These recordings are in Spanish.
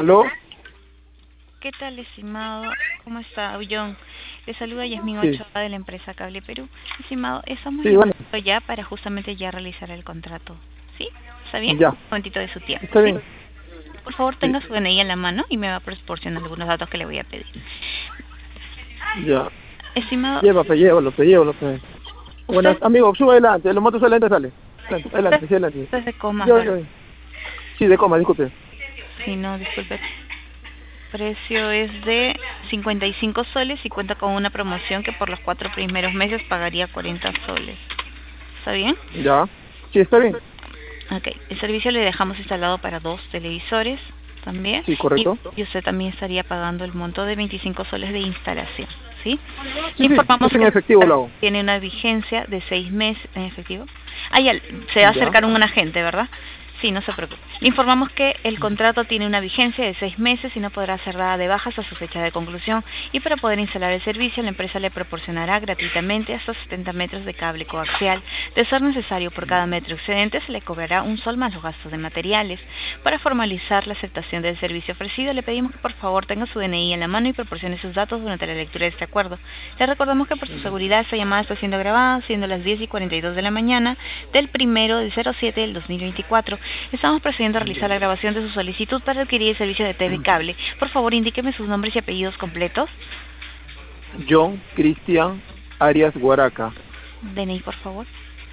¿Aló? ¿Qué tal, estimado? ¿Cómo está, John? Le saluda Yasmín Sí, Ochoa de la empresa Cable Perú. Estimado, estamos sí, bueno, llamando ya para justamente ya realizar el contrato. ¿Sí? ¿Está bien? ya, Un momentito de su tiempo, está ¿sí? bien. Por favor, Sí, tenga su DNI en la mano y me va a proporcionar algunos datos que le voy a pedir. ya. Estimado, Llévalo. Buenas, usted amigo, sube adelante, los motos adelante, sale. Adelante, sí, adelante. es de comas, Yo, ¿verdad? yo. Sí, de coma, disculpe. Si no, disculpe. Precio es de 55 soles y cuenta con una promoción que por los 4 primeros meses pagaría 40 soles. ¿Está bien? Ya. Sí, está bien. Ok, el servicio le dejamos instalado para 2 televisores también Sí, correcto. y usted también estaría pagando el monto de 25 soles de instalación, ¿sí? Sí, sí, Informamos es en que efectivo lo hago. tiene una vigencia de 6 meses en efectivo. Ah, ya, se va a Ya. acercar un agente, ¿verdad? Sí, no se preocupe. Le informamos que el contrato tiene una vigencia de 6 meses y no podrá ser dada de baja hasta su fecha de conclusión. Y para poder instalar el servicio, la empresa le proporcionará gratuitamente hasta 70 metros de cable coaxial. De ser necesario por cada metro excedente, se le cobrará un sol más los gastos de materiales. Para formalizar la aceptación del servicio ofrecido, le pedimos que por favor tenga su DNI en la mano y proporcione sus datos durante la lectura de este acuerdo. Le recordamos que por su seguridad esta llamada está siendo grabada, siendo las 10:42 de la mañana del 1 del 07 del 2024. Estamos procediendo a realizar la grabación de su solicitud para adquirir el servicio de TV Cable. Por favor, indíqueme sus nombres y apellidos completos. John Cristian Arias Guaraca, DNI, por favor.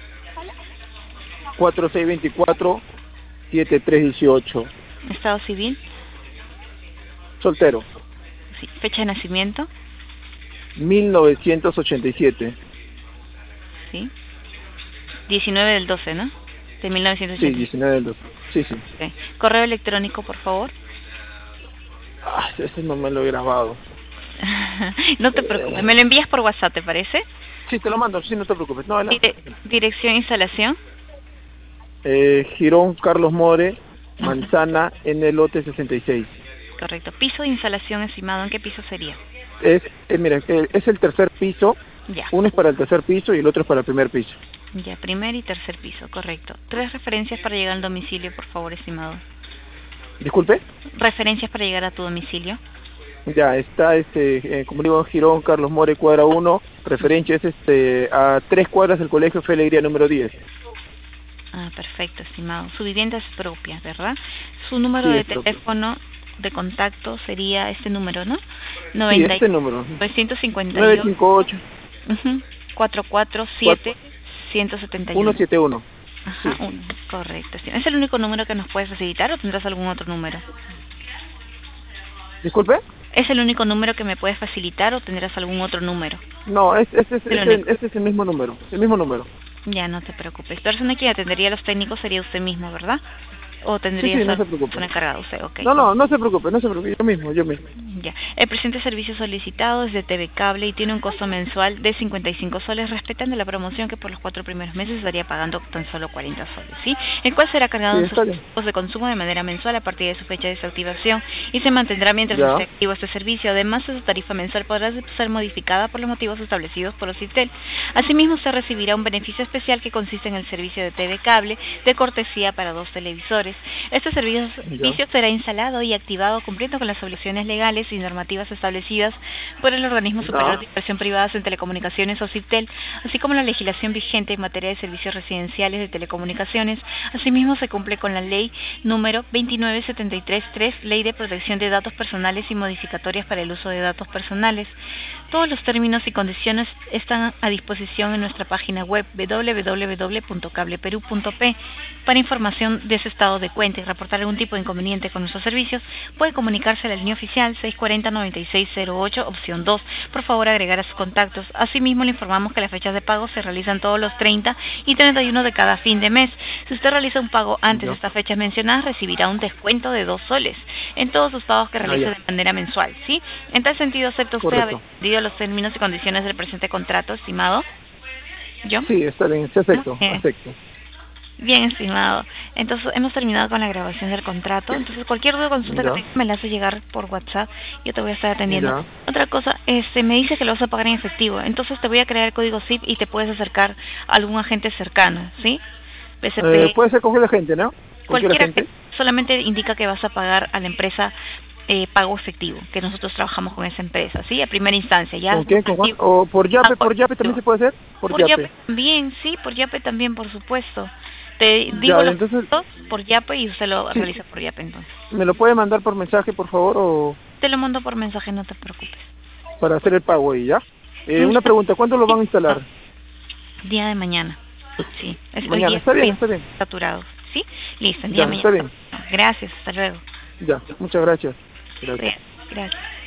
4624-7318. Estado civil. Soltero. Sí. Fecha de nacimiento. 1987. Sí. 19 del 12, ¿no? De Sí, 1980. 19 del 2. Sí, sí. Okay. Correo electrónico, por favor. Ah, ese no me lo he grabado. No te preocupes. Me lo envías por WhatsApp, ¿te parece? Sí, te lo mando, sí, no te preocupes. No, adelante. Dirección de instalación. Girón Carlos More, Manzana, N lote 66. Correcto. Piso de instalación, estimado, ¿en qué piso sería? Mira, es el tercer piso. Ya. Uno es para el tercer piso y el otro es para el primer piso. Ya, primer y tercer piso, correcto. 3 referencias para llegar al domicilio, por favor, estimado. Disculpe. Referencias para llegar a tu domicilio. Ya, está, como digo, Girón Carlos More, cuadra 1. Referencia es a 3 cuadras del Colegio Fe Alegría número 10. Ah, perfecto, estimado. Su vivienda es propia, ¿verdad? Su número Sí, de es propio. teléfono de contacto sería este número, ¿no? Sí, 90 este número. 958 958 447 171. 171. Ajá, Sí. correcto. ¿Es el único número que nos puedes facilitar o tendrás algún otro número? ¿Disculpe? ¿Es el único número que me puedes facilitar o tendrás algún otro número? No, El único. este es el mismo número. El mismo número. Ya, no te preocupes. La persona que atendería a los técnicos sería usted mismo, ¿verdad? ¿O Sí, tendría no se una preocupe. persona encargada usted? Ok. No se preocupe, yo mismo. Ya. El presente servicio solicitado es de TV Cable y tiene un costo mensual de 55 soles, respetando la promoción que por los 4 primeros meses estaría pagando tan solo 40 soles, ¿sí? El cual será cargado Sí, en sus está bien. costos de consumo de manera mensual a partir de su fecha de desactivación y se mantendrá mientras Ya. esté activo este servicio. Además, su tarifa mensual podrá ser modificada por los motivos establecidos por Ocitel. Asimismo, se recibirá un beneficio especial que consiste en el servicio de TV Cable de cortesía para 2 televisores. Este servicio Ya. será instalado y activado cumpliendo con las obligaciones legales y normativas establecidas por el Organismo Superior de Inversión Privadas en Telecomunicaciones, Ocitel, así como la legislación vigente en materia de servicios residenciales de telecomunicaciones. Asimismo, se cumple con la Ley número 29733, Ley de Protección de Datos Personales y modificatorias para el uso de datos personales. Todos los términos y condiciones están a disposición en nuestra página web www.cableperu.p. Para información de ese estado de cuenta y reportar algún tipo de inconveniente con nuestros servicios, puede comunicarse a la línea oficial 640-9608, opción 2. Por favor, agregar a sus contactos. Asimismo, le informamos que las fechas de pago se realizan todos los 30 y 31 de cada fin de mes. Si usted realiza un pago antes de estas fechas mencionadas, recibirá un descuento de 2 soles en todos sus pagos que realice de manera mensual, ¿sí? En tal sentido, ¿acepta usted haber entendido los términos y condiciones del presente contrato, estimado? ¿Yo? Sí, está bien, sí, acepto. Bien, estimado. Entonces, hemos terminado con la grabación del contrato. Entonces, cualquier duda o consulta que tenga, me la hace llegar por WhatsApp. Yo te voy a estar atendiendo. Ya. Otra cosa, me dice que lo vas a pagar en efectivo. Entonces, te voy a crear el código SIP y te puedes acercar a algún agente cercano, ¿sí? BCP. Puede ser con la gente, ¿no? Cualquiera gente? solamente indica que vas a pagar a la empresa pago efectivo, que nosotros trabajamos con esa empresa, ¿sí? A primera instancia. Ya ¿Con quién? ¿O por Yape? ¿Por Yape también se puede hacer? Por Yape también, sí, por Yape también, por supuesto. Te digo Ya, los entonces, datos por Yape y usted lo sí, realiza por Yape entonces. ¿me lo puede mandar por mensaje, por favor, o Te lo mando por mensaje, no te preocupes. para hacer el pago ahí, ya? Una pregunta, ¿cuándo lo van a instalar? Día de mañana. Sí, hoy Mañana, día está bien, está bien. saturado. ¿Sí? Listo, el día Ya, de mañana. está bien. Gracias, hasta luego. Ya, muchas gracias. Gracias. Gracias.